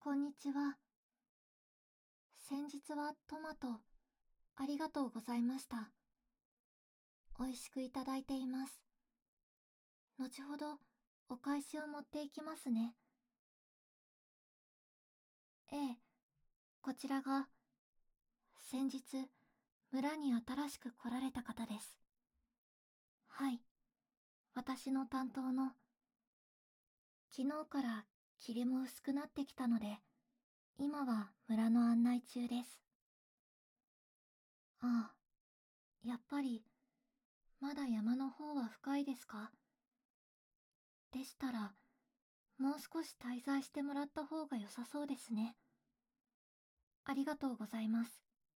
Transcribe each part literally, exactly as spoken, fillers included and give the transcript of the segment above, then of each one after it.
こんにちは。先日はトマト、ありがとうございました。美味しくいただいています。後ほどお返しを持っていきますね。ええ、こちらが先日村に新しく来られた方です。はい、私の担当の。昨日から霧も薄くなってきたので、今は村の案内中です。ああ、やっぱりまだ山の方は深いですか？でしたら、もう少し滞在してもらった方が良さそうですね。ありがとうございます。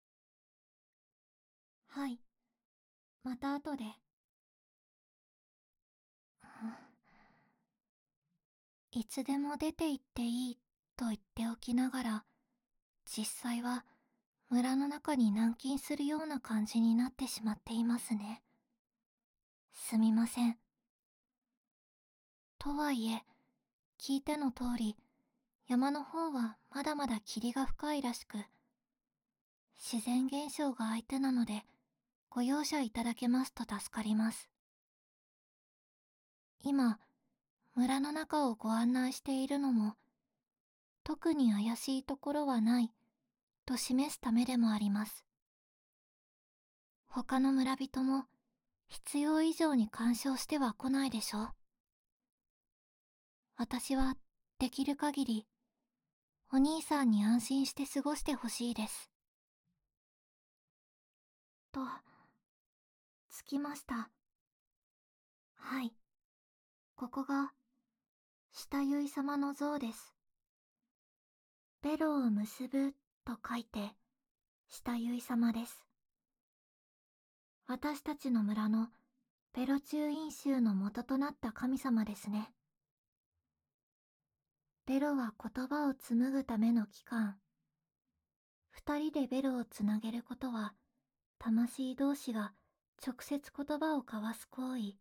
はい、また後で。いつでも出て行っていいと言っておきながら、実際は村の中に軟禁するような感じになってしまっていますね。すみません。とはいえ、聞いての通り、山の方はまだまだ霧が深いらしく、自然現象が相手なので、ご容赦いただけますと助かります。今、村の中をご案内しているのも、特に怪しいところはないと示すためでもあります。他の村人も必要以上に干渉しては来ないでしょう。私はできる限りお兄さんに安心して過ごしてほしいです。と、着きました。はい、ここが下結様の像です。ベロを結ぶと書いて下結様です。私たちの村のベロチューイン州の元となった神様ですね。ベロは言葉を紡ぐための器官。二人でベロをつなげることは、魂同士が直接言葉を交わす行為。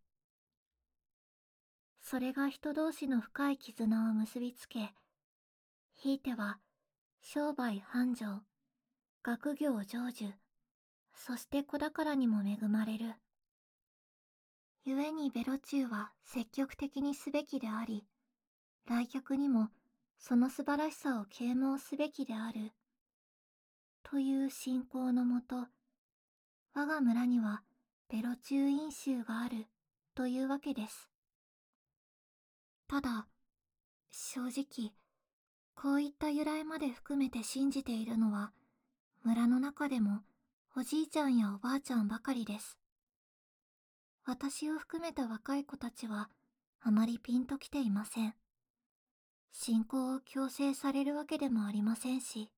それが人同士の深い絆を結びつけ、ひいては商売繁盛、学業成就、そして子宝にも恵まれる。故にベロチューは積極的にすべきであり、来客にもその素晴らしさを啓蒙すべきである。という信仰のもと、我が村にはベロチュー院州があるというわけです。ただ、正直、こういった由来まで含めて信じているのは、村の中でもおじいちゃんやおばあちゃんばかりです。私を含めた若い子たちはあまりピンときていません。信仰を強制されるわけでもありませんし。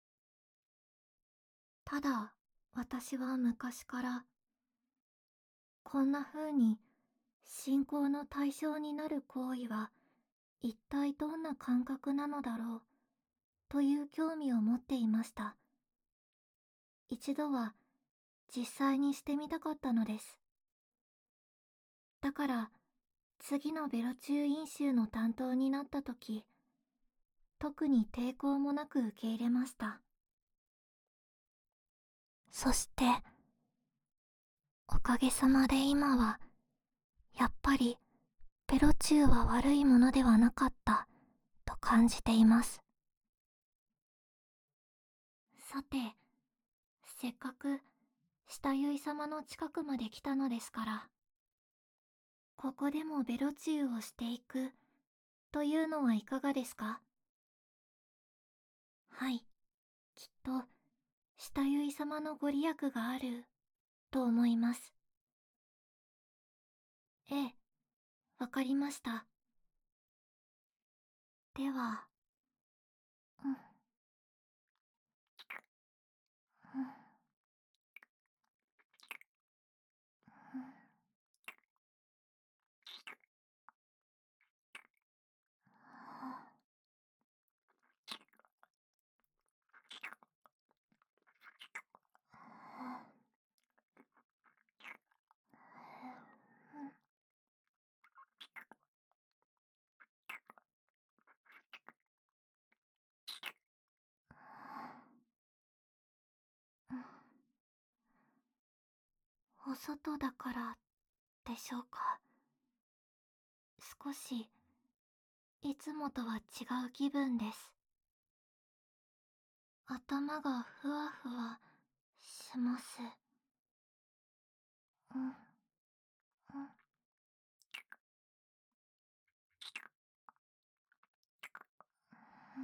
ただ、私は昔から、こんな風に信仰の対象になる行為は一体どんな感覚なのだろうという興味を持っていました。一度は実際にしてみたかったのです。だから次のベロチュー院州の担当になった時、特に抵抗もなく受け入れました。そしておかげさまで今はやっぱりベロチューは悪いものではなかったと感じています。さて、せっかく下結様の近くまで来たのですから、ここでもベロチューをしていくというのはいかがですか？はい、きっと下結様のご利益があると思います。ええ、わかりました。では、うん、うん、うん、 お外だからでしょうか。少しいつもとは違う気分です。頭がふわふわします。うん、うん、うん、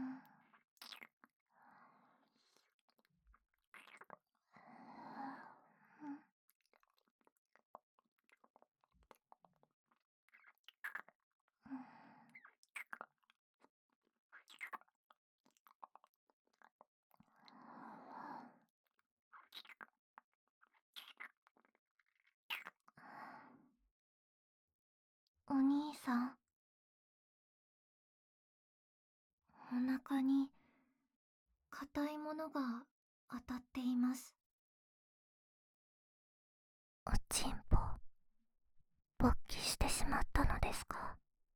お兄さん、お腹に硬いものが当たっています。おちんぽ、勃起してしまったのですか？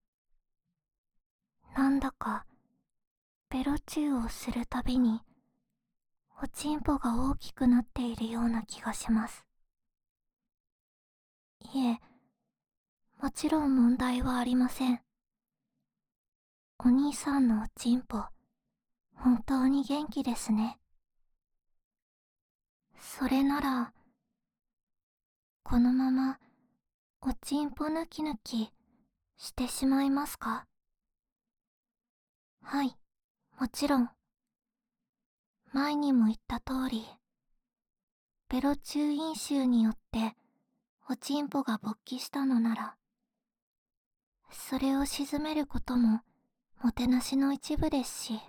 なんだかベロチューをするたびにおちんぽが大きくなっているような気がします。いえ、もちろん問題はありません。お兄さんのおちんぽ、本当に元気ですね。それなら、このままおちんぽ抜き抜きしてしまいますか？はい、もちろん。前にも言った通り、ベロチュー飲酒によっておちんぽが勃起したのなら、それを鎮めることももてなしの一部ですし、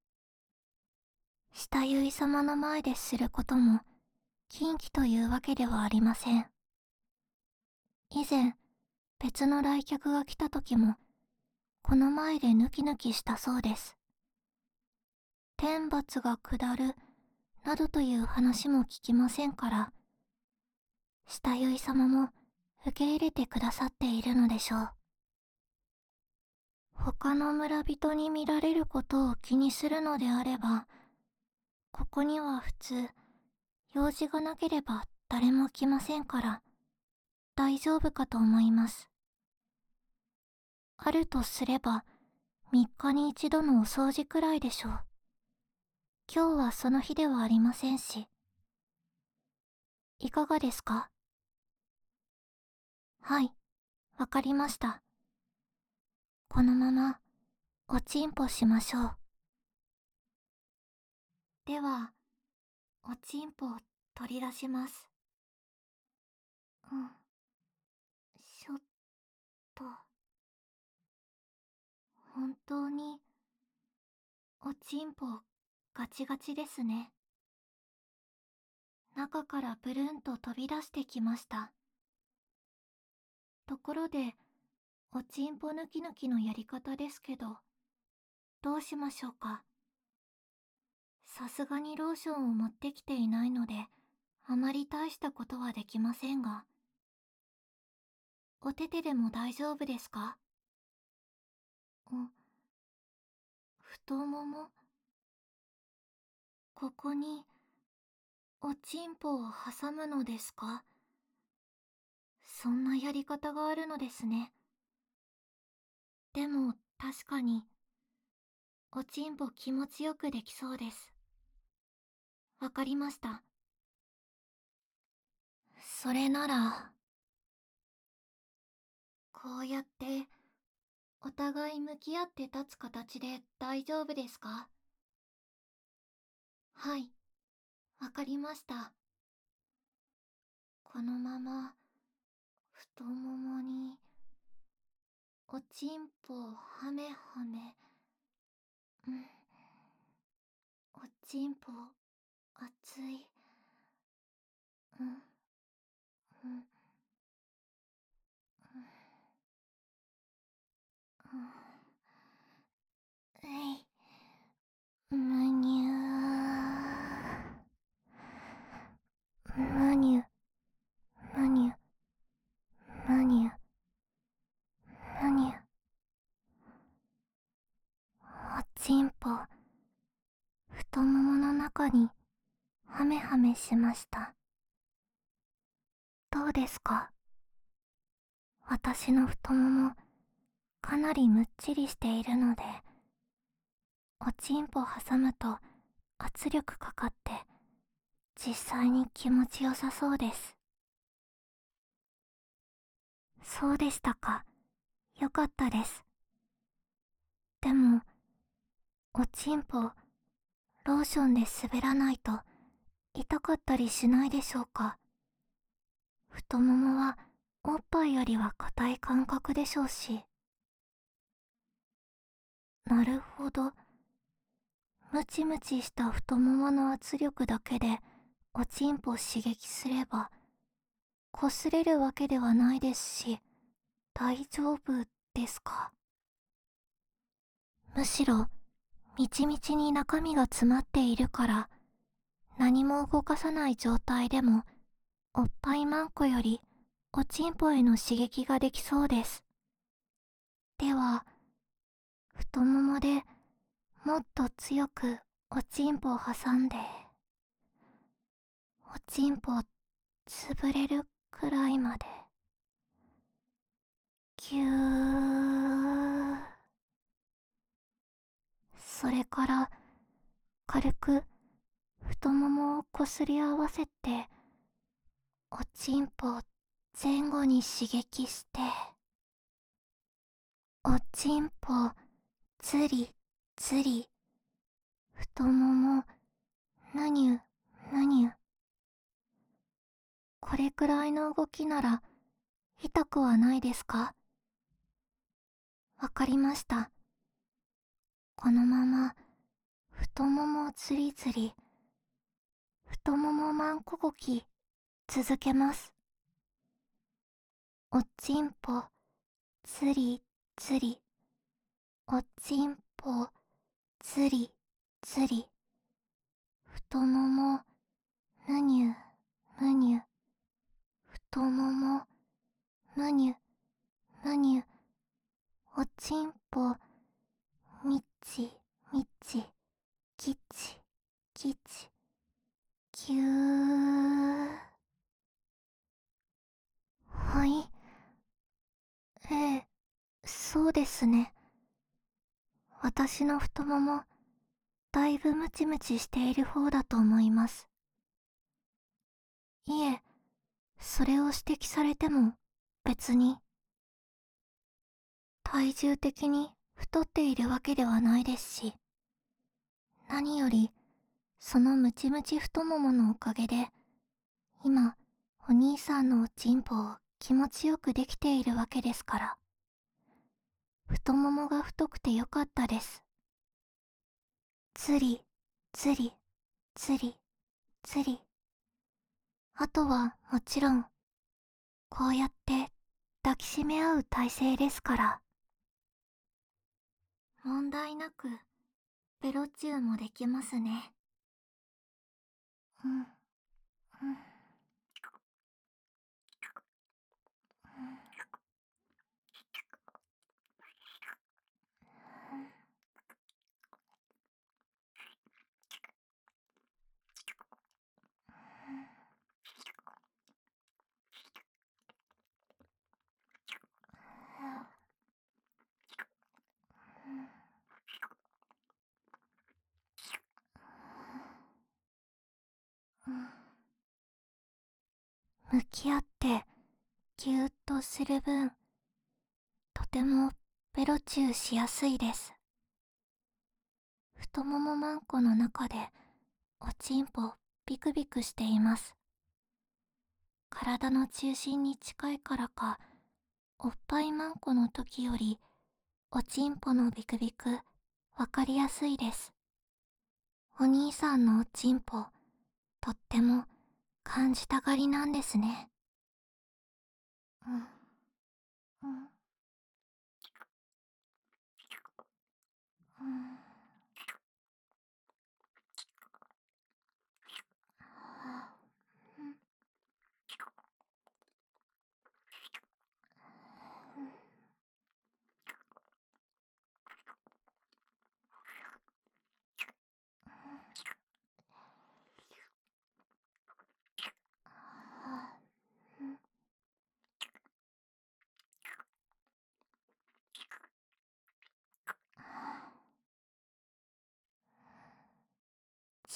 下結様の前ですることも禁忌というわけではありません。以前、別の来客が来た時も、この前でヌキヌキしたそうです。天罰が下る、などという話も聞きませんから、下結様も受け入れてくださっているのでしょう。他の村人に見られることを気にするのであれば、ここには普通、用事がなければ誰も来ませんから、大丈夫かと思います。あるとすれば、三日に一度のお掃除くらいでしょう。今日はその日ではありませんし。いかがですか？はい、わかりました。このまま、おちんぽしましょう。では、おちんぽを取り出します。うん、しょっと。本当に、おちんぽガチガチですね。中からブルンと飛び出してきました。ところで、おちんぽ抜き抜きのやり方ですけど、どうしましょうか。さすがにローションを持ってきていないので、あまり大したことはできませんが、お手手でも大丈夫ですか？お、太もも、ここに、おちんぽを挟むのですか？そんなやり方があるのですね。でも、確かに、おちんぽ気持ちよくできそうです。わかりました。それなら、こうやって、お互い向き合って立つ形で大丈夫ですか？はい、わかりました。このまま、太ももに、おちんぽをはめはめ、うん、おちんぽ、熱い、うん、うん、うん、うん、えい、むにゅー、むにゅ、むにゅ、むにゅ、むにゅ、おちんぽ、太ももの中に、はめはめしました。 どうですか？私の太もも、かなりむっちりしているので、おちんぽ挟むと圧力かかって、実際に気持ちよさそうです。そうでしたか。よかったです。でも、おちんぽ、ローションで滑らないと痛かったりしないでしょうか。太ももはおっぱいよりは硬い感覚でしょうし。なるほど。ムチムチした太ももの圧力だけでおちんぽ刺激すれば、擦れるわけではないですし、大丈夫ですか？むしろ、みちみちに中身が詰まっているから、何も動かさない状態でも、おっぱいマンコよりおちんぽへの刺激ができそうです。では、太ももでもっと強くおちんぽを挟んで、おちんぽ潰れるくらいまで、ぎゅー。それから、軽く太ももをこすり合わせて、おちんぽ前後に刺激して、おちんぽずりずり、太ももぬにゅぬにゅ。これくらいの動きなら痛くはないですか？わかりました。このまま太ももずりずり、太ももマンコゴキ続けます。おちんぽずりずり、おちんぽずりずり、太ももぬにゅぬにゅ、太ももぬにゅぬにゅ、おちんぽみっちみっち、きっちきっち、ぎゅー。はい。ええ、そうですね。私の太もも、だいぶムチムチしている方だと思います。いえ、それを指摘されても別に。体重的に太っているわけではないですし、何よりそのムチムチ太もものおかげで、今、お兄さんのおちんぽを気持ちよくできているわけですから、太ももが太くてよかったです。ずり、ずり、ずり、ずり。あとはもちろん、こうやって抱きしめ合う体勢ですから。問題なく、ベロチューもできますね。うん、うん、うん。向き合ってぎゅーっとする分、とてもベロチューしやすいです。太ももマンコの中でおちんぽビクビクしています。体の中心に近いからか、おっぱいマンコの時よりおちんぽのビクビクわかりやすいです。お兄さんのおちんぽ、とっても感じたがりなんですね。うん、うん、うん。はあ、うん、うん。はあ、うん。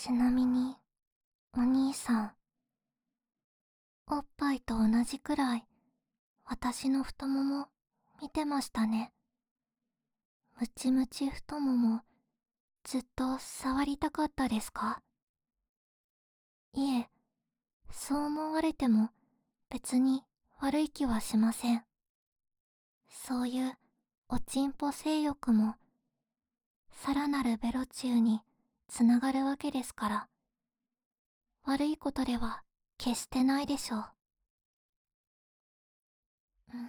ちなみに、お兄さん、おっぱいと同じくらい、私の太もも、見てましたね。ムチムチ太もも、ずっと触りたかったですか？いえ、そう思われても、別に悪い気はしません。そういう、おちんぽ性欲も、さらなるベロチューに、つながるわけですから、悪いことでは、決してないでしょう。うん、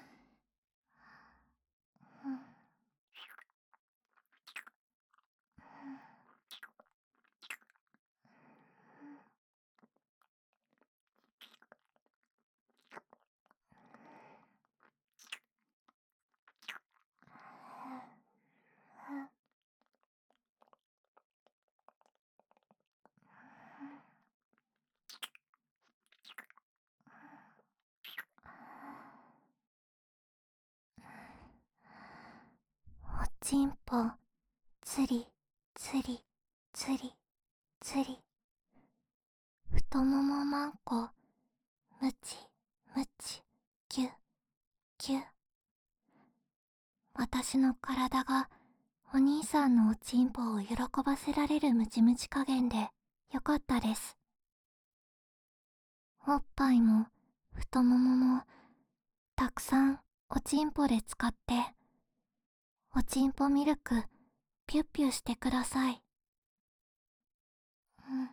うん、おちんぽ、つり、つり、つり、つり。太ももまんこ、むち、むち、ぎゅ、ぎゅ。私の体が、お兄さんのおちんぽを喜ばせられるムチムチ加減で、よかったです。おっぱいも、太ももも、たくさん、おちんぽで使って、おちんぽミルク、ピュッピュしてください。うん、うん、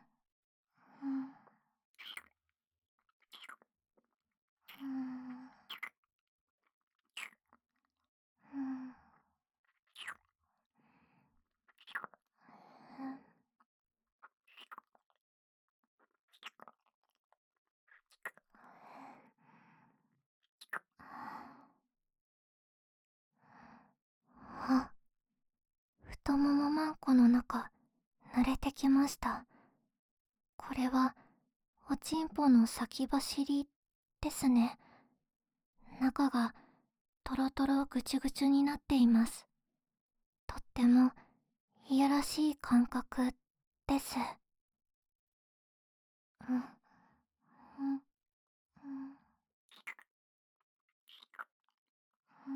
うん、うん、うん。あ、太ももまんこの中、濡れてきました。これは、おちんぽの先走りですね。中がトロトロぐちゅぐちゅになっています。とってもいやらしい感覚です。うん、うん、うん、うん。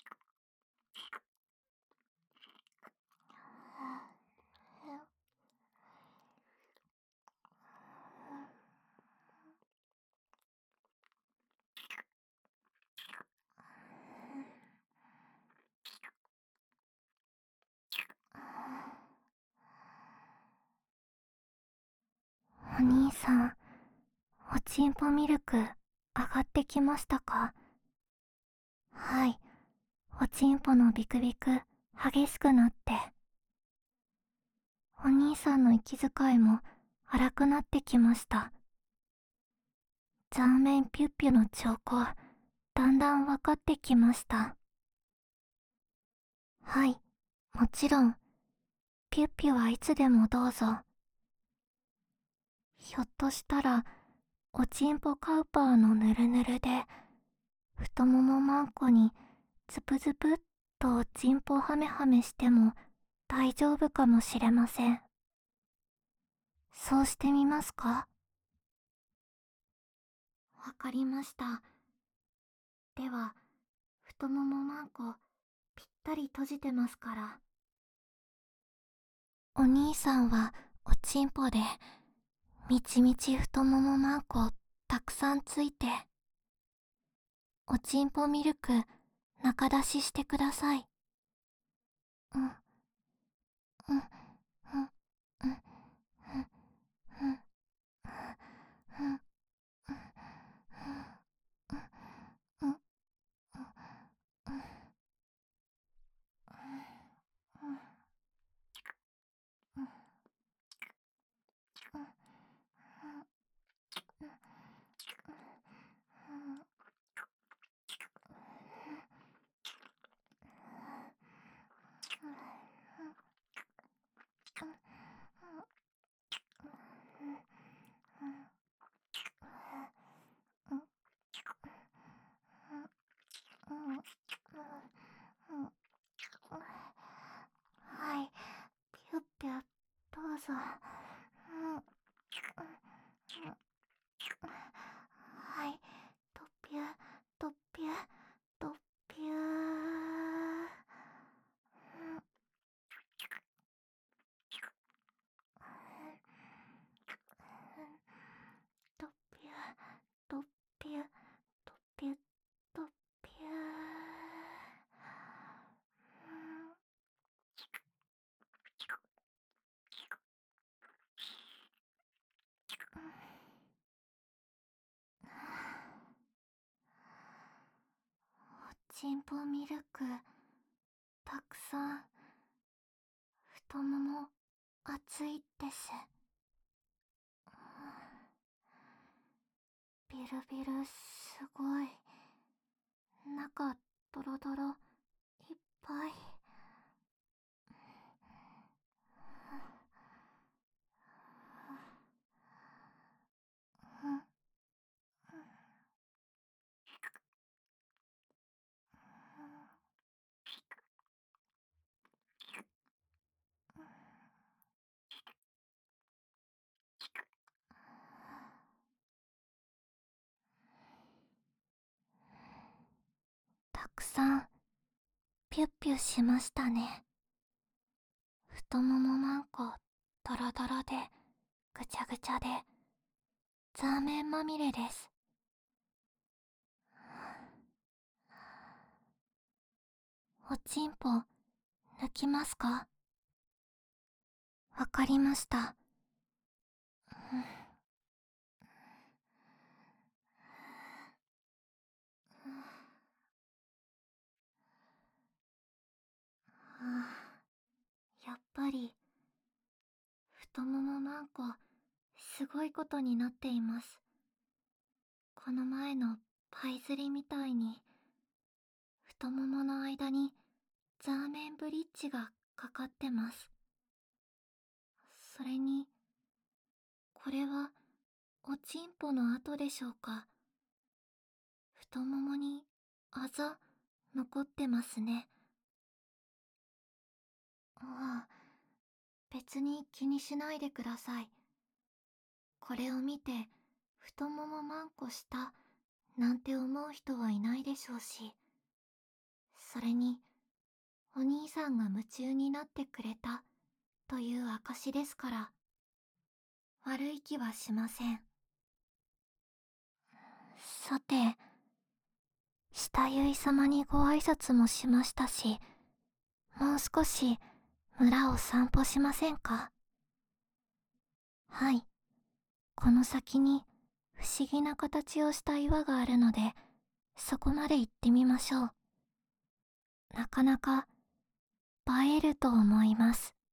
お兄さん、おちんぽミルク上がってきましたか？はい、おちんぽのビクビク激しくなって、お兄さんの息遣いも荒くなってきました。残面ピュッピュの兆候、だんだん分かってきました。はい、もちろん、ピュッピュはいつでもどうぞ。ひょっとしたら、おちんぽカウパーのぬるぬるで、太ももまんこにズプズプっとおちんぽハメハメしても大丈夫かもしれません。そうしてみますか？わかりました。では、太ももまんこ、ぴったり閉じてますから。お兄さんはおちんぽで、みちみち太ももまんこたくさんついて、おちんぽミルク中出ししてください。うん、うん、うん、うん、うん、うん、うん、うん、うん、うん、はい、ぴゅっぴゅ、どうぞ。 ちんぽミルクたくさん。太もも熱いです。ビルビルすごい。中ドロドロいっぱい。たくさんピュッピュしましたね。太ももマンコドロドロでぐちゃぐちゃでザーメンまみれです。おちんぽ抜きますか？わかりました。やっぱり太ももマンコすごいことになっています。この前のパイ釣りみたいに太ももの間にザーメンブリッジがかかってます。それにこれはおちんぽの跡でしょうか。太ももにあざ残ってますね。ああ、別に気にしないでください。これを見て太ももマンコしたなんて思う人はいないでしょうし、それにお兄さんが夢中になってくれたという証ですから、悪い気はしません。さて、下結様にご挨拶もしましたし、もう少し村を散歩しませんか？はい、この先に不思議な形をした岩があるので、そこまで行ってみましょう。なかなか映えると思います。